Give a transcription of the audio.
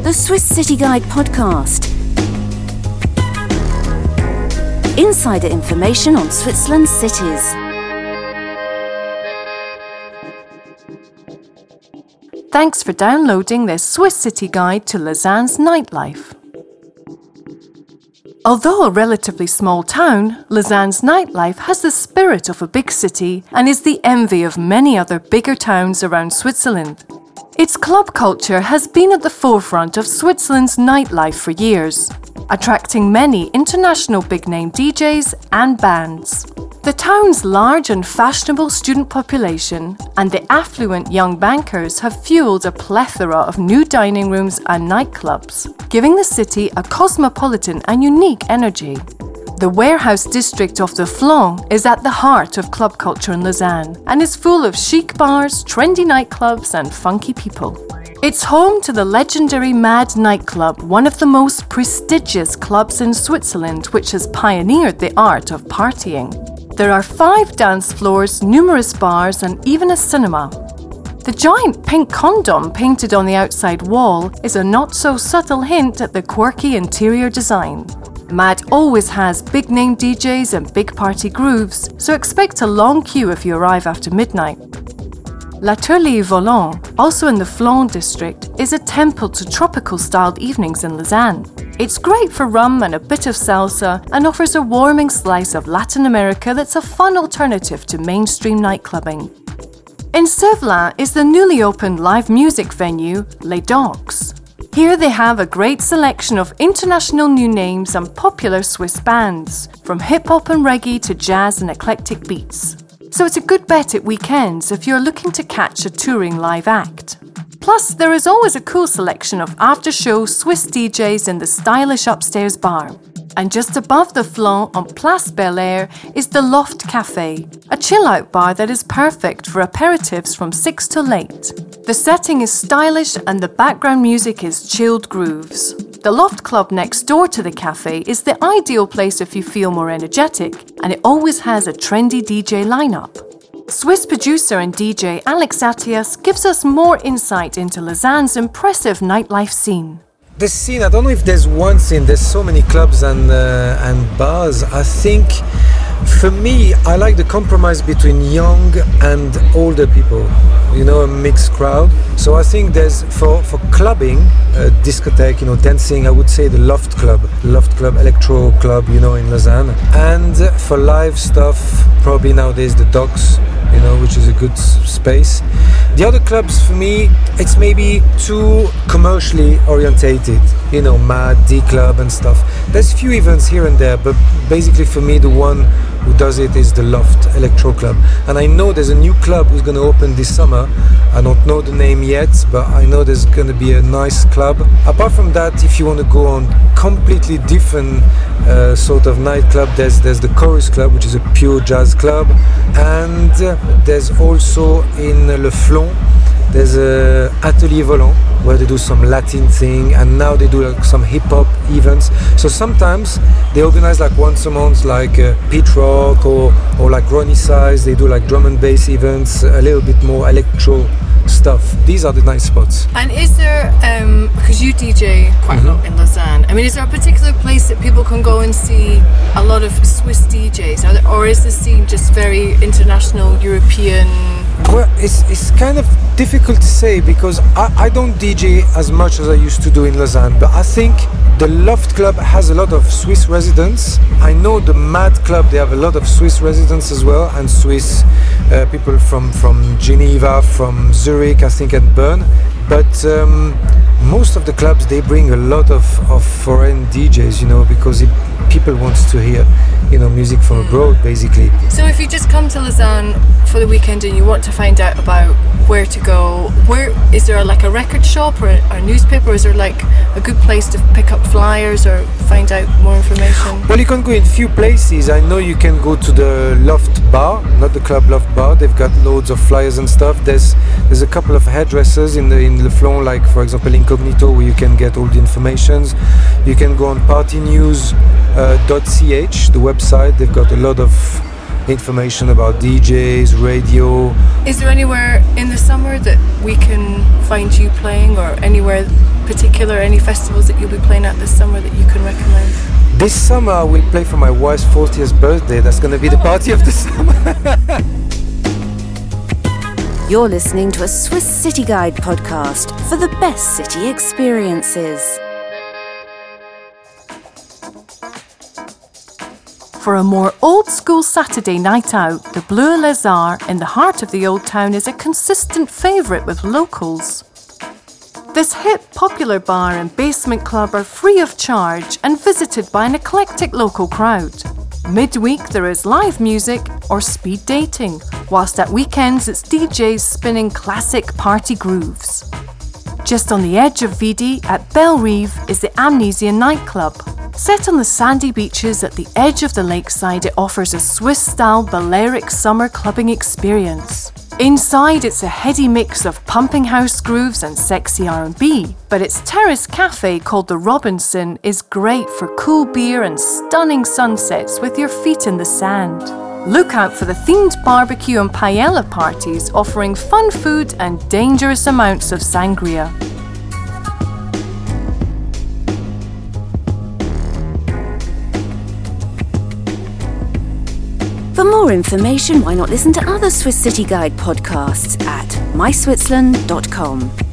the Swiss City Guide podcast. Insider information on Switzerland's cities. Thanks for downloading this Swiss City Guide to Lausanne's nightlife. Although a relatively small town, Lausanne's nightlife has the spirit of a big city and is the envy of many other bigger towns around Switzerland. Its club culture has been at the forefront of Switzerland's nightlife for years, attracting many international big-name DJs and bands. The town's large and fashionable student population and the affluent young bankers have fueled a plethora of new dining rooms and nightclubs, giving the city a cosmopolitan and unique energy. The warehouse district of the Flon is at the heart of club culture in Lausanne and is full of chic bars, trendy nightclubs and funky people. It's home to the legendary Mad nightclub, one of the most prestigious clubs in Switzerland, which has pioneered the art of partying. There are 5 dance floors, numerous bars and even a cinema. The giant pink condom painted on the outside wall is a not-so-subtle hint at the quirky interior design. Mad always has big-name DJs and big party grooves, so expect a long queue if you arrive after midnight. L'Atelier Volant, also in the Flon district, is a temple to tropical-styled evenings in Lausanne. It's great for rum and a bit of salsa and offers a warming slice of Latin America that's a fun alternative to mainstream nightclubbing. In Sevlin is the newly opened live music venue, Les Docks. Here they have a great selection of international new names and popular Swiss bands, from hip-hop and reggae to jazz and eclectic beats. So it's a good bet at weekends if you're looking to catch a touring live act. Plus, there is always a cool selection of after-show Swiss DJs in the stylish upstairs bar. And just above the Flon on Place Bel Air is the Loft Café, a chill-out bar that is perfect for aperitifs from 6 till 8. The setting is stylish and the background music is chilled grooves. The Loft Club next door to the cafe is the ideal place if you feel more energetic, and it always has a trendy DJ lineup. Swiss producer and DJ Alex Attias gives us more insight into Lausanne's impressive nightlife scene. The scene, I don't know if there's one scene, there's so many clubs and bars. I think, for me, I like the compromise between young and older people, you know, a mixed crowd. So I think there's, for clubbing, discotheque, you know, dancing, I would say the Loft Club, Electro Club, you know, in Lausanne. And for live stuff, probably nowadays the Docks, you know, which is a good space. The other clubs, for me, it's maybe too commercially orientated, you know, Mad, D-Club and stuff. There's few events here and there, but basically for me, the one who does it is the Loft Electro Club. And I know there's a new club who's going to open this summer. I don't know the name yet, but I know there's going to be a nice club. Apart from that, if you want to go on completely different sort of nightclub, there's the Chorus Club, which is a pure jazz club. And there's also in Le Flon, there's a Atelier Volant where they do some Latin thing, and now they do like some hip-hop events. So sometimes they organize like once a month like Pete Rock or like Ronnie Size. They do like drum and bass events, a little bit more electro stuff. These are the nice spots. And is there, because you DJ quite a lot in Lausanne, I mean, is there a particular place that people can go and see a lot of Swiss DJs? Or is the scene just very international, European? Well, it's kind of difficult to say because I don't DJ as much as I used to do in Lausanne, but I think the Loft Club has a lot of Swiss residents. I know the Mad Club, they have a lot of Swiss residents as well, and Swiss people from Geneva, from Zurich, I think, and Bern. But most of the clubs, they bring a lot of foreign DJs, you know, because people want to hear, you know, music from abroad, basically. So if you just come to Lausanne for the weekend and you want to find out about where to go, where is there like a record shop or a newspaper? Or is there like a good place to pick up flyers or find out more information? Well, you can go in few places. I know you can go to the Loft Bar, not the Club Loft Bar. They've got loads of flyers and stuff. There's a couple of hairdressers in the Flon, like for example Incognito, where you can get all the informations. You can go on partynews.ch, the website. They've got a lot of information about DJs, radio. Is there anywhere in the summer that we can find you playing, or anywhere particular, any festivals that you'll be playing at this summer that you can recommend? This summer I will play for my wife's 40th birthday. That's going to be the party of the summer. You're listening to a Swiss City Guide podcast for the best city experiences. For a more old-school Saturday night out, the Bleu Lézard in the heart of the Old Town is a consistent favourite with locals. This hip, popular bar and basement club are free of charge and visited by an eclectic local crowd. Midweek there is live music or speed dating, whilst at weekends it's DJs spinning classic party grooves. Just on the edge of Vidi, at Bellerive, is the Amnesia nightclub. Set on the sandy beaches at the edge of the lakeside, it offers a Swiss-style Balearic summer clubbing experience. Inside, it's a heady mix of pumping house grooves and sexy R&B, but its terrace cafe called the Robinson is great for cool beer and stunning sunsets with your feet in the sand. Look out for the themed barbecue and paella parties offering fun food and dangerous amounts of sangria. For more information, why not listen to other Swiss City Guide podcasts at myswitzerland.com.